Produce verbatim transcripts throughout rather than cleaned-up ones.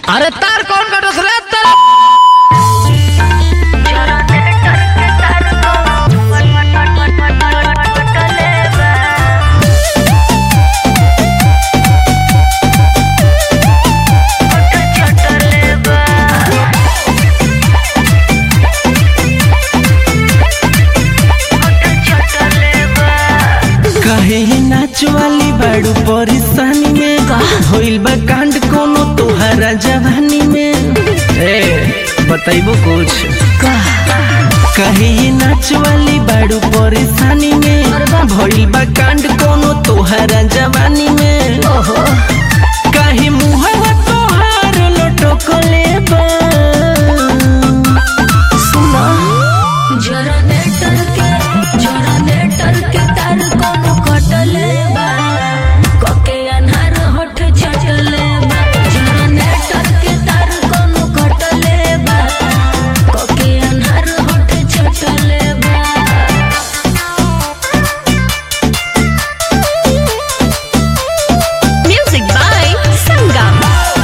अरे तार कौन काटस रे तार नाचवाली बाड़ू परेशानी में होइल बा कांड कोनो तोहरा जवानी में ए बताइबो कुछ कहे ये नाचवाली बाड़ू परेशानी में होइल बा कांड कोनो तोहरा जवानी में काहे मुहवा तोहार लटकले बा सुना जरा नेटर के जरा नेटर के तार कोनो कटले बा कोके अनहर होठ छटले बा जरा नेटर के तार कोनो कटले बा कोके अनहर होठ छटले बा म्यूजिक बाय संगम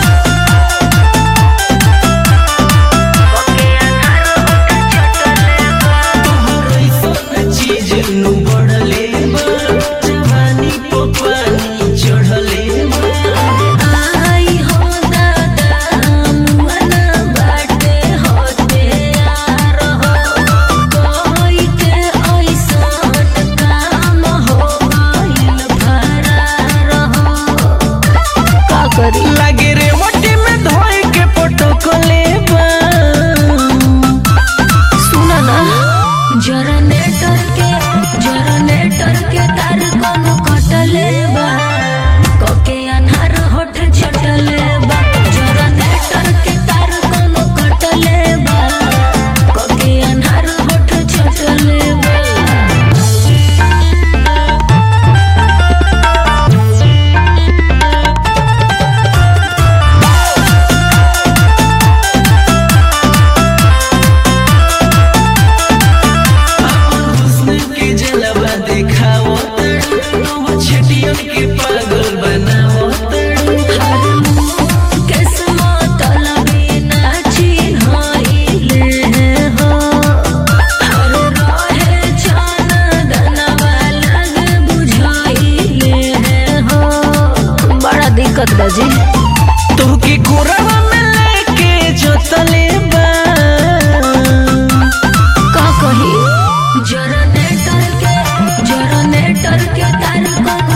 कोके अनहर होठ छटले बा चीज नु बढ़ले बा जवानी पे पानी चढ़ले बा आई हो दादा मुअना बाटे होते यार हो कोई के ऐसन काम हो गइल फरार हो का करी लागे रे मोटी में धोए के पटकले बा सुना ना जरा नेटर के जरा नेटर के तार कोनो कटले बा कोके अनहर होठ छटले बा जरा नेटर के तार कोनो कटले बा कोके अनहर होठ छटले बा हुस्न के जलवा दिखाओ तड़ो छटियों के पागल बनाओ तड़ो किस्मत लबी नाची होइले हो हर रहे जान दनवा लग बुझाइले हो बड़ा दिक्कत बाजी तोहके कोरवा में लेके जोतले बा का कही जरा नेटर के जरा नेटर के तार को